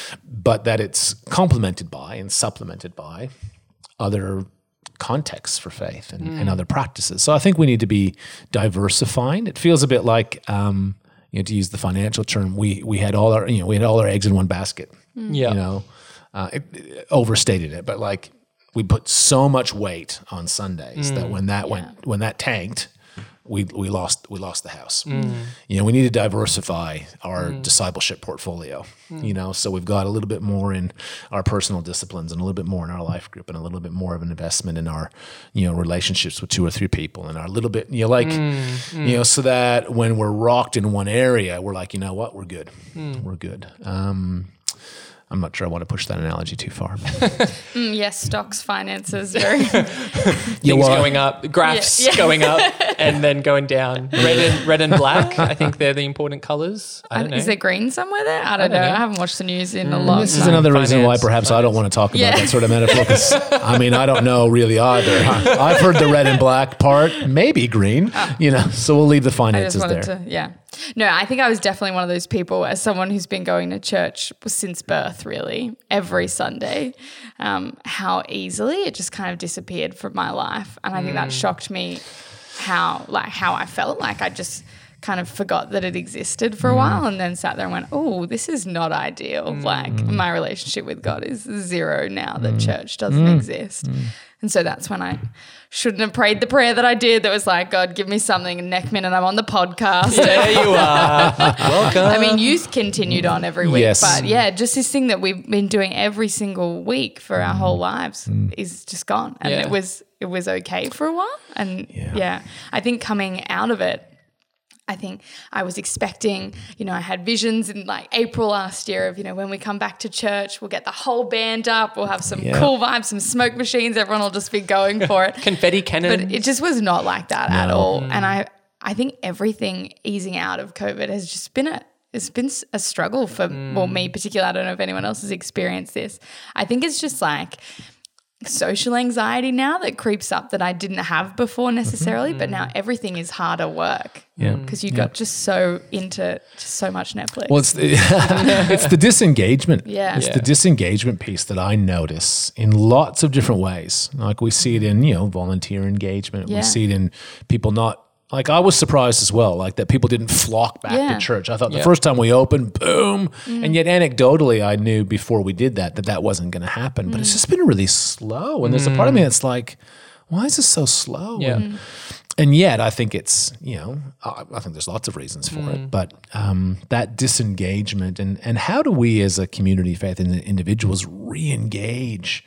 but that it's complemented by and supplemented by other contexts for faith and, mm. and other practices. So I think we need to be diversifying. It feels a bit like, um, you know, to use the financial term, we we had all our, you know, we had all our eggs in one basket. Mm. Yeah. You know, uh, it, it overstated it, but like we put so much weight on Sundays mm. that when that yeah. went, when that tanked, we we lost we lost the house. Mm. You know, we need to diversify our mm. discipleship portfolio. Mm. You know, so we've got a little bit more in our personal disciplines, and a little bit more in our life group, and a little bit more of an investment in our, you know, relationships with two or three people, and our little bit, you know, like, mm. Mm. you know, so that when we're rocked in one area, we're like, you know what, we're good, mm. we're good. Um, I'm not sure I want to push that analogy too far. mm, yes, stocks, finances, very things yeah, well, going up, graphs yeah, yeah. going up, and then going down. Red and red and black. I think they're the important colours. I don't know. Is there green somewhere there? I don't, I don't know. know. I haven't watched the news in mm, a long This time. is another Finance, reason why perhaps finance. I don't want to talk about yeah. that sort of metaphor. 'Cause, I mean, I don't know really either. I've heard the red and black part, maybe green. Oh. You know, so we'll leave the finances I just there. wanted to, yeah. No, I think I was definitely one of those people, as someone who's been going to church since birth, really, every Sunday, um, how easily it just kind of disappeared from my life. And I think that shocked me how, like, how I felt. Like I just kind of forgot that it existed for a while and then sat there and went, oh, this is not ideal. Like my relationship with God is zero now that church doesn't exist. And so that's when I shouldn't have prayed the prayer that I did that was like, God, give me something. And next minute I'm on the podcast. There you are. Welcome. I mean, youth continued on every week. Yes. But yeah, just this thing that we've been doing every single week for our whole lives is just gone. And Yeah. it was it was okay for a while. And Yeah. yeah, I think coming out of it, I think I was expecting, you know, I had visions in like April last year of, you know, when we come back to church, we'll get the whole band up, we'll have some Yeah. cool vibes, some smoke machines, everyone will just be going for it. Confetti cannon. But it just was not like that at No. all. And I, I think everything easing out of COVID has just been a, it's been a struggle for, well, me particularly. I don't know if anyone else has experienced this. I think it's just like social anxiety now that creeps up that I didn't have before necessarily, but now everything is harder work. Yeah. Because you got just so into just so much Netflix. Well, it's the, it's the disengagement. Yeah. It's Yeah. the disengagement piece that I notice in lots of different ways. Like we see it in, you know, volunteer engagement. Yeah. We see it in people not, like I was surprised as well, like that people didn't flock back Yeah. to church. I thought the Yeah. first time we opened, boom. And yet anecdotally, I knew before we did that, that that wasn't going to happen. But it's just been really slow. And there's a part of me that's like, why is this so slow? Yeah. And, and yet I think it's, you know, I, I think there's lots of reasons for it, but um, that disengagement and, and how do we as a community faith and individuals re-engage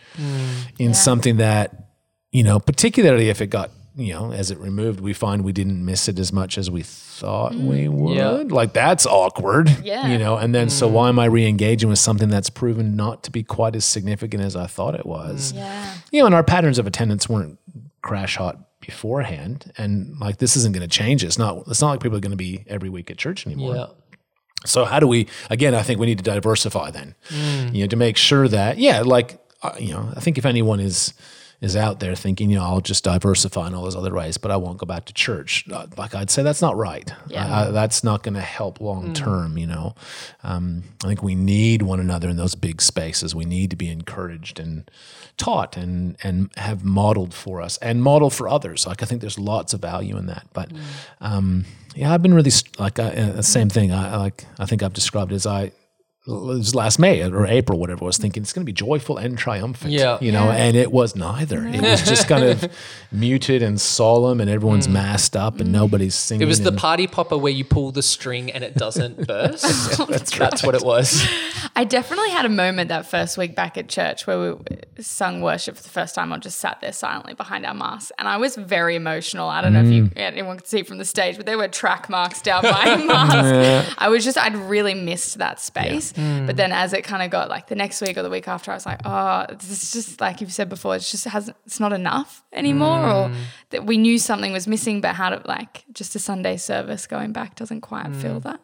in something that, you know, particularly if it got, you know, as it removed, we find we didn't miss it as much as we thought we would. Yeah. Like that's awkward, Yeah. you know, and then so why am I re-engaging with something that's proven not to be quite as significant as I thought it was? yeah. You know, and our patterns of attendance weren't crash hot beforehand, and like this isn't going to change. It's not. It's not like people are going to be every week at church anymore. yeah. So how do we? Again, I think we need to diversify then. You know, to make sure that yeah, like uh, you know, I think if anyone is is out there thinking, you know, I'll just diversify in all those other ways, but I won't go back to church. Uh, like I'd say that's not right. Yeah. I, I, that's not going to help long term, you know. Um, I think we need one another in those big spaces. We need to be encouraged and taught and and have modeled for us and model for others. Like I think there's lots of value in that. But um, yeah, I've been really st- like I, uh, the same thing. I like I think I've described it as I. It was last May or April, whatever. I was thinking it's going to be joyful and triumphant, Yeah. you know, Yeah. and it was neither. It was just kind of muted and solemn, and everyone's masked up, and nobody's singing. It was the and- party popper where you pull the string and it doesn't burst. That's, That's what it was. I definitely had a moment that first week back at church where we sung worship for the first time or just sat there silently behind our masks. And I was very emotional. I don't know if you anyone could see from the stage, but there were track marks down my mask. I was just, I'd really missed that space. But then as it kind of got like the next week or the week after, I was like, oh, it's just like you've said before, it's just hasn't, it's not enough anymore. Or that we knew something was missing, but how to like just a Sunday service going back doesn't quite feel that.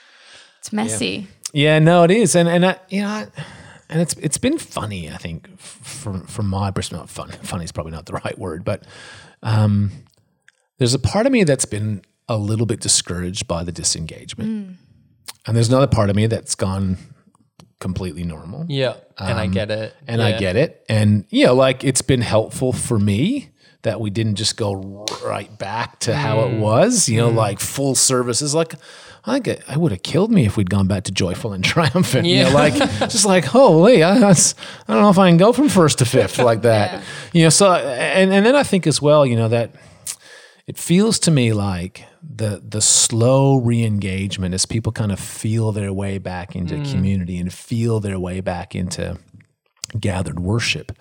It's messy. Yeah, no, it is, and and I, you know, I, and it's it's been funny. I think from from my perspective, not fun. Funny is probably not the right word, but um, there's a part of me that's been a little bit discouraged by the disengagement, and there's another part of me that's gone completely normal. Yeah. And I get it. And Yeah. I get it. And, you know, like it's been helpful for me that we didn't just go right back to how it was, you know, like full services. Like, I think it, it would have killed me if we'd gone back to joyful and triumphant. You know, Yeah. like, just like, holy, I, that's, I don't know if I can go from first to fifth like that. Yeah. You know, so, and, and then I think as well, you know, that it feels to me like the the slow re-engagement as people kind of feel their way back into community and feel their way back into gathered worship.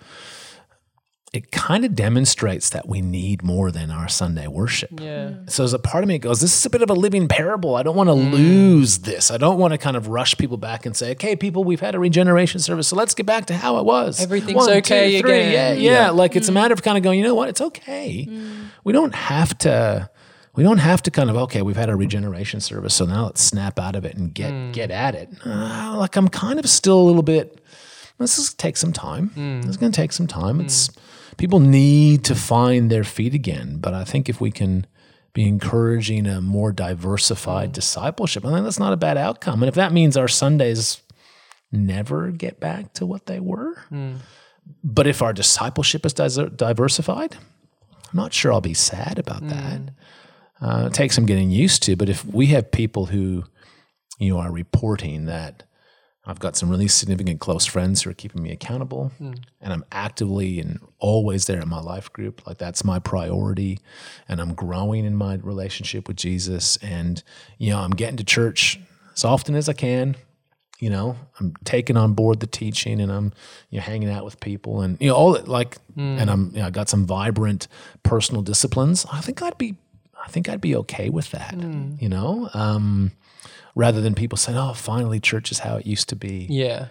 It kind of demonstrates that we need more than our Sunday worship. Yeah. So there's a part of me that goes, this is a bit of a living parable. I don't want to lose this. I don't want to kind of rush people back and say, okay, people, we've had a regeneration service, so let's get back to how it was. Everything's One, two, okay three. again. Yeah, yeah. Yeah. Like it's a matter of kind of going, you know what? It's okay. We don't have to... We don't have to kind of, okay, we've had a regeneration service, so now let's snap out of it and get get at it. Uh, like I'm kind of still a little bit, this is take some time. It's going to take some time. It's people need to find their feet again, but I think if we can be encouraging a more diversified mm. discipleship. I think that's not a bad outcome. And if that means our Sundays never get back to what they were, mm. but if our discipleship is di- diversified, I'm not sure I'll be sad about mm. that. Uh, it takes some getting used to, but if we have people who, you know, are reporting that I've got some really significant close friends who are keeping me accountable, mm. and I'm actively and always there in my life group, like that's my priority, and I'm growing in my relationship with Jesus, and, you know, I'm getting to church as often as I can, you know, I'm taking on board the teaching, and I'm, you know, hanging out with people, and, you know, all that, like, mm. and I'm, you know, I got some vibrant personal disciplines. I think I'd be, I think I'd be okay with that, mm. you know, um, rather than people saying, "Oh, finally, church is how it used to be." Yeah.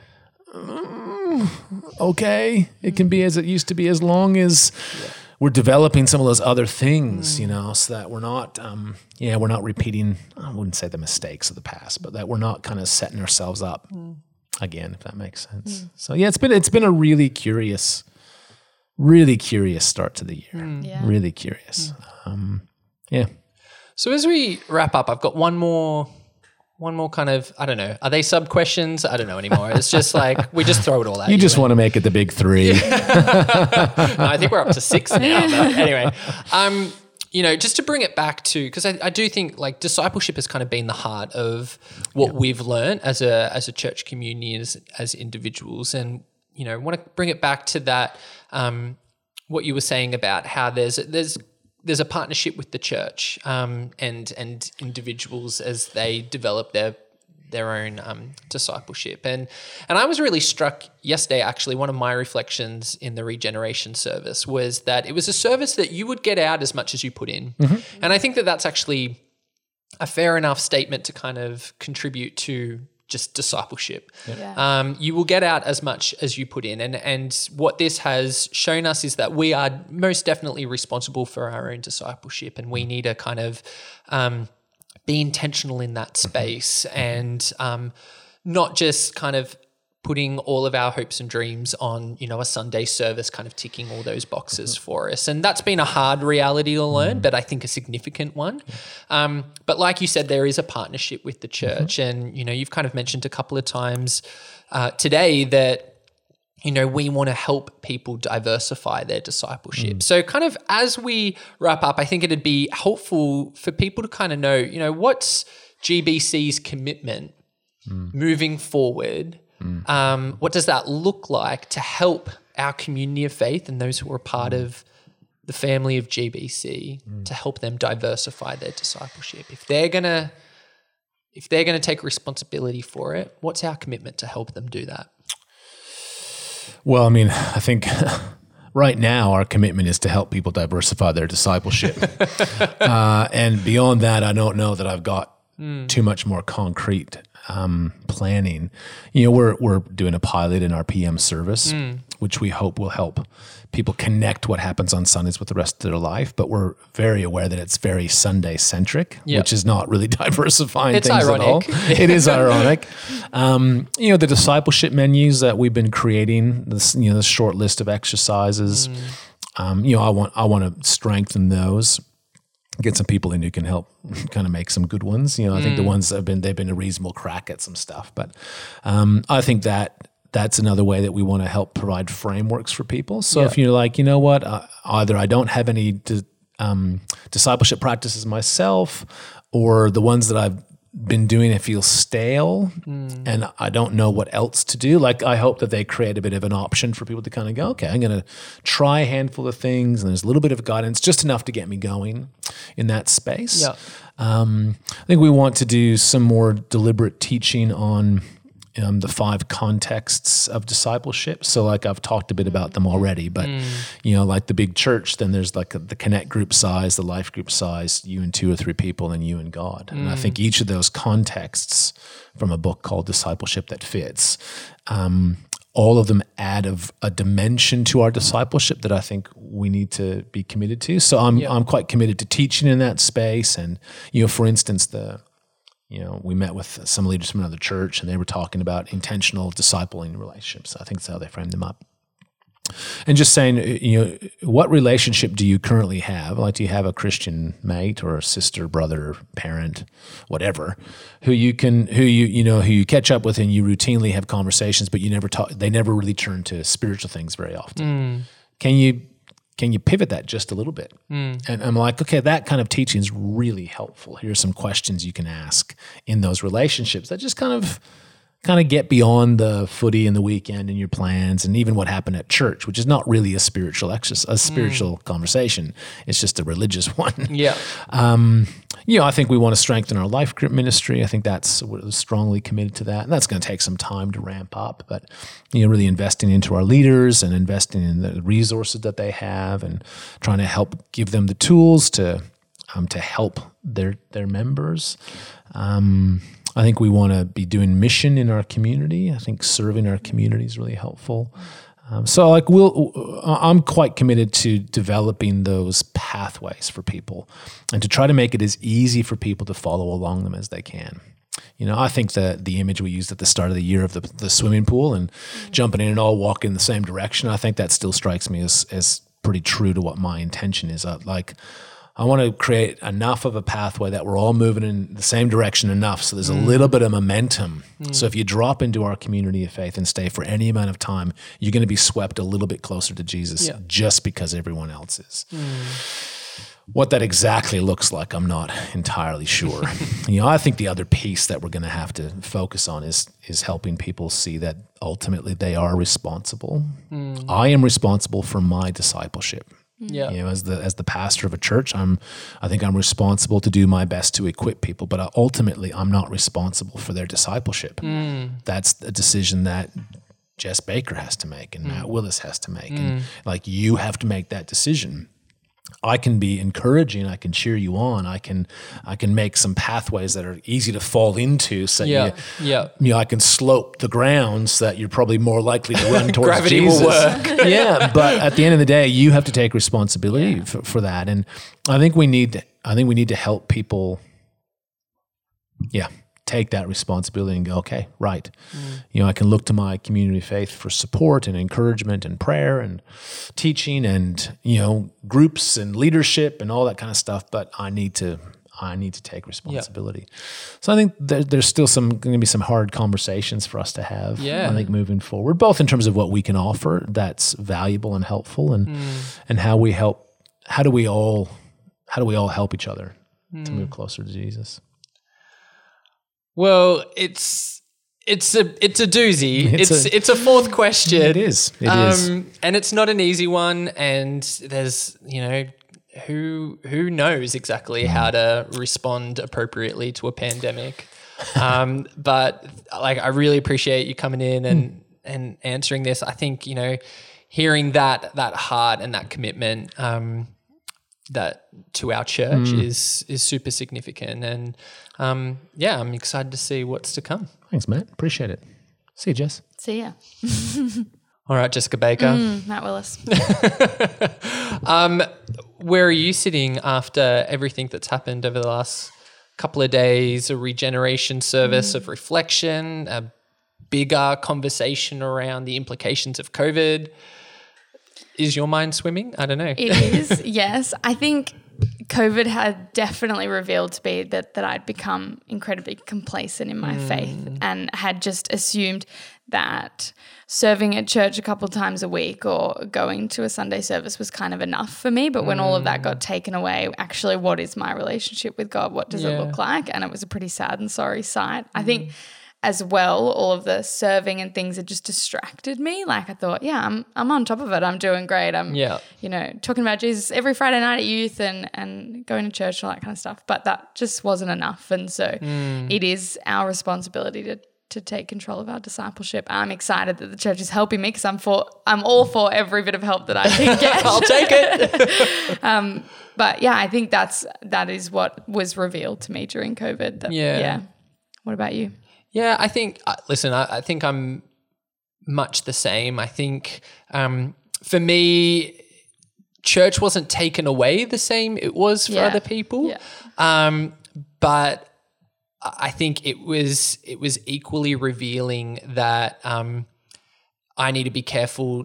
Mm, okay, it can be as it used to be, as long as yeah. we're developing some of those other things, mm. you know, so that we're not, um, yeah, we're not repeating, I wouldn't say the mistakes of the past, but that we're not kind of setting ourselves up mm. again, if that makes sense. Mm. So yeah, it's been it's been a really curious, really curious start to the year. Mm. Yeah. Really curious. Mm. Um, yeah. So as we wrap up, I've got one more. One more kind of, I don't know, are they sub questions? I don't know anymore. It's just like, we just throw it all out. You, you just know? want to make it the big three. no, I think we're up to six now. But anyway, um, you know, just to bring it back to, because I, I do think like discipleship has kind of been the heart of what yeah. we've learned as a as a church community, as, as individuals. And, you know, want to bring it back to that, um, what you were saying about how there's there's there's a partnership with the church um, and and individuals as they develop their their own um, discipleship. And and I was really struck yesterday, actually, one of my reflections in the regeneration service was that it was a service that you would get out as much as you put in. Mm-hmm. And I think that that's actually a fair enough statement to kind of contribute to just discipleship. Yeah. Um, you will get out as much as you put in. And and what this has shown us is that we are most definitely responsible for our own discipleship, and we need to kind of um, be intentional in that space and um, not just kind of putting all of our hopes and dreams on, you know, a Sunday service kind of ticking all those boxes mm-hmm. for us. And that's been a hard reality to learn, mm-hmm. but I think a significant one. Yeah. Um, but like you said, there is a partnership with the church. Mm-hmm. And, you know, you've kind of mentioned a couple of times uh, today that, you know, we want to help people diversify their discipleship. Mm. So kind of as we wrap up, I think it'd be helpful for people to kind of know, you know, what's G B C's commitment mm. moving forward. Mm. Um, what does that look like to help our community of faith and those who are part mm. of the family of G B C mm. to help them diversify their discipleship? If they're gonna, if they're gonna take responsibility for it, what's our commitment to help them do that? Well, I mean, I think right now our commitment is to help people diversify their discipleship, uh, and beyond that, I don't know that I've got mm. too much more concrete Um, planning. You know, we're we're doing a pilot in our P M service, mm. which we hope will help people connect what happens on Sundays with the rest of their life. But we're very aware that it's very Sunday centric, yep. which is not really diversifying it's things ironic. at all. It is ironic. Um, you know, the discipleship menus that we've been creating, this you know, the short list of exercises. Mm. Um, you know, I want I want to strengthen those. Get some people in who can help kind of make some good ones. You know, I mm. think the ones that have been, they've been a reasonable crack at some stuff. But um, I think that that's another way that we want to help provide frameworks for people. So yeah. if you're like, you know what, uh, either I don't have any di- um, discipleship practices myself, or the ones that I've been doing it feel stale mm. and I don't know what else to do. Like, I hope that they create a bit of an option for people to kind of go, okay, I'm going to try a handful of things, and there's a little bit of guidance, just enough to get me going in that space. Yeah. Um, I think we want to do some more deliberate teaching on um, the five contexts of discipleship. So like I've talked a bit about them already, but mm. you know, like the big church, then there's like a, the connect group size, the life group size, you and two or three people, and you and God. Mm. And I think each of those contexts from a book called Discipleship That Fits, um, all of them add of a dimension to our discipleship that I think we need to be committed to. So I'm yeah. I'm quite committed to teaching in that space. And, you know, for instance, the You know, we met with some leaders from another church, and they were talking about intentional discipling relationships. I think that's how they framed them up. and just saying, you know, what relationship do you currently have? Like, do you have a Christian mate or a sister, brother, parent, whatever, who you can, who you, you know, who you catch up with and you routinely have conversations, but you never talk, they never really turn to spiritual things very often. Mm. Can you, can you pivot that just a little bit? Mm. And I'm like, okay, that kind of teaching is really helpful. Here's some questions you can ask in those relationships that just kind of, kind of get beyond the footy and the weekend and your plans and even what happened at church, which is not really a spiritual exercise, a spiritual mm. conversation. It's just a religious one. Yeah. Um, you know, I think we want to strengthen our life group ministry. I think that's we're strongly committed to that. And that's going to take some time to ramp up, but, you know, really investing into our leaders and investing in the resources that they have and trying to help give them the tools to, um, to help their, their members. Um, I think we want to be doing mission in our community. I think serving our community is really helpful. Um, so, like, we'll, I'm quite committed to developing those pathways for people, and to try to make it as easy for people to follow along them as they can. You know, I think that the image we used at the start of the year of the, the swimming pool and jumping in and all walking in the same direction, I think that still strikes me as as pretty true to what my intention is. Uh, like. I want to create enough of a pathway that we're all moving in the same direction enough so there's a mm. little bit of momentum. Mm. So if you drop into our community of faith and stay for any amount of time, you're going to be swept a little bit closer to Jesus yeah. just because everyone else is. Mm. What that exactly looks like, I'm not entirely sure. You know, I think the other piece that we're going to have to focus on is is helping people see that ultimately they are responsible. Mm. I am responsible for my discipleship. Yeah. You know, as the as the pastor of a church, I'm I think I'm responsible to do my best to equip people, but ultimately I'm not responsible for their discipleship. Mm. That's a decision that Jess Baker has to make and mm. Matt Willis has to make. Mm. And like, you have to make that decision. I can be encouraging, I can cheer you on, I can I can make some pathways that are easy to fall into. So yeah, you, yeah. you know, I can slope the ground so that you're probably more likely to run towards Gravity Jesus. will work. Yeah, but at the end of the day, you have to take responsibility yeah. for, for that. And I think we need I think we need to help people yeah, take that responsibility and go, okay, right. Mm. You know, I can look to my community of faith for support and encouragement and prayer and teaching and, you know, groups and leadership and all that kind of stuff, but I need to I need to take responsibility. Yep. So I think there, there's still some going to be some hard conversations for us to have, yeah. I think, moving forward, both in terms of what we can offer that's valuable and helpful and mm. and how we help how do we all how do we all help each other mm. to move closer to Jesus. Well, it's it's a it's a doozy. It's it's a, it's a fourth question. It is. It um, is, and it's not an easy one. And there's you know who who knows exactly how to respond appropriately to a pandemic. Um, but like, I really appreciate you coming in and mm. and answering this. I think you know hearing that that heart and that commitment. Um, that to our church mm. is is super significant, and um, yeah, I'm excited to see what's to come. Thanks, Matt. Appreciate it. See you, Jess. See ya. All right, Jessica Baker. Mm, Matt Willis. um, where are you sitting after everything that's happened over the last couple of days? A regeneration service mm. of reflection, a bigger conversation around the implications of COVID. Is your mind swimming? I don't know. It is, yes. I think COVID had definitely revealed to me that that I'd become incredibly complacent in my mm. faith and had just assumed that serving at church a couple of times a week or going to a Sunday service was kind of enough for me. But when mm. all of that got taken away, actually, what is my relationship with God? What does yeah. it look like? And it was a pretty sad and sorry sight. Mm. I think as well, all of the serving and things had just distracted me. Like, I thought, yeah, I'm I'm on top of it. I'm doing great. I'm, yeah. you know, talking about Jesus every Friday night at youth and, and going to church and all that kind of stuff. But that just wasn't enough. And so mm. it is our responsibility to to take control of our discipleship. I'm excited that the church is helping me because I'm for I'm all for every bit of help that I can get. I'll take it. um, but yeah, I think that's that is what was revealed to me during COVID. That, yeah. yeah. What about you? Yeah, I think, uh, listen, I, I think I'm much the same. I think um, for me, church wasn't taken away the same it was for yeah. other people. Yeah. Um, but I think it was it was equally revealing that um, I need to be careful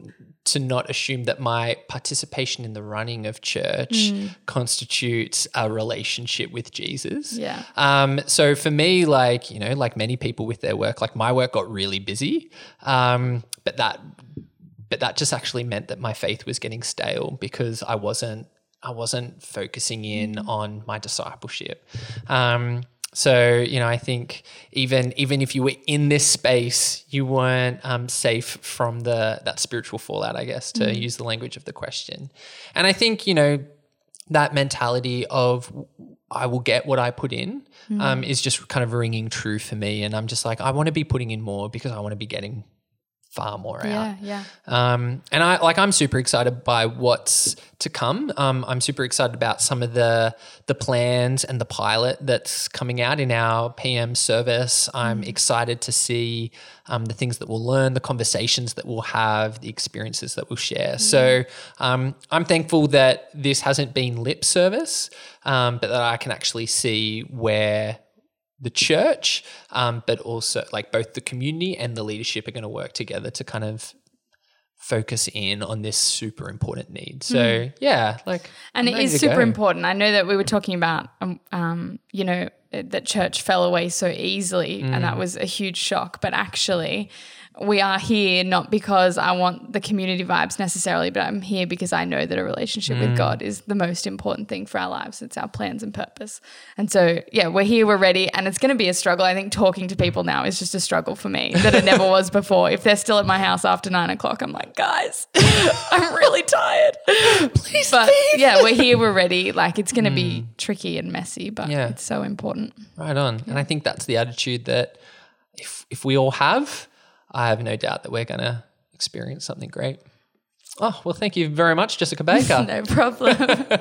to not assume that my participation in the running of church mm. constitutes a relationship with Jesus. Yeah. Um, so for me, like, you know, like many people with their work, like my work got really busy, um, but that, but that just actually meant that my faith was getting stale because I wasn't, I wasn't focusing in mm. on my discipleship. Um, So, you know, I think even even if you were in this space, you weren't um, safe from the that spiritual fallout, I guess, to mm. use the language of the question. And I think, you know, that mentality of I will get what I put in mm. um, is just kind of ringing true for me. And I'm just like, I want to be putting in more because I want to be getting far more yeah, out. Yeah, Um, and I like I'm super excited by what's to come. Um, I'm super excited about some of the the plans and the pilot that's coming out in our P M service. I'm mm. excited to see um, the things that we'll learn, the conversations that we'll have, the experiences that we'll share. Mm. So um, I'm thankful that this hasn't been lip service, um, but that I can actually see where the church, um, but also like both the community and the leadership are going to work together to kind of focus in on this super important need. So mm. yeah, like, and I'm it is super go. important. I know that we were talking about, um, um, you know, that church fell away so easily, mm. and that was a huge shock. But actually, we are here not because I want the community vibes necessarily, but I'm here because I know that a relationship mm. with God is the most important thing for our lives. It's our plans and purpose. And so, yeah, we're here, we're ready, and it's going to be a struggle. I think talking to people now is just a struggle for me that it never was before. If they're still at my house after nine o'clock, I'm like, guys, I'm really tired. Please But leave. yeah, we're here, we're ready. Like, it's going to mm. be tricky and messy, but yeah. it's so important. Right on. Yeah. And I think that's the attitude that if if we all have, I have no doubt that we're going to experience something great. Oh, well, thank you very much, Jessica Baker. No problem.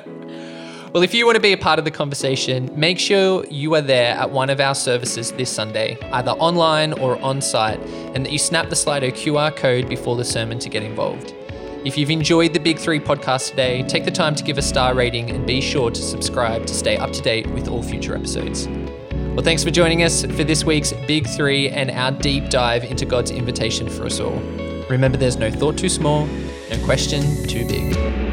Well, if you want to be a part of the conversation, make sure you are there at one of our services this Sunday, either online or on site, and that you snap the Slido Q R code before the sermon to get involved. If you've enjoyed the Big Three podcast today, take the time to give a star rating and be sure to subscribe to stay up to date with all future episodes. Well, thanks for joining us for this week's Big Three and our deep dive into God's invitation for us all. Remember, there's no thought too small, no question too big.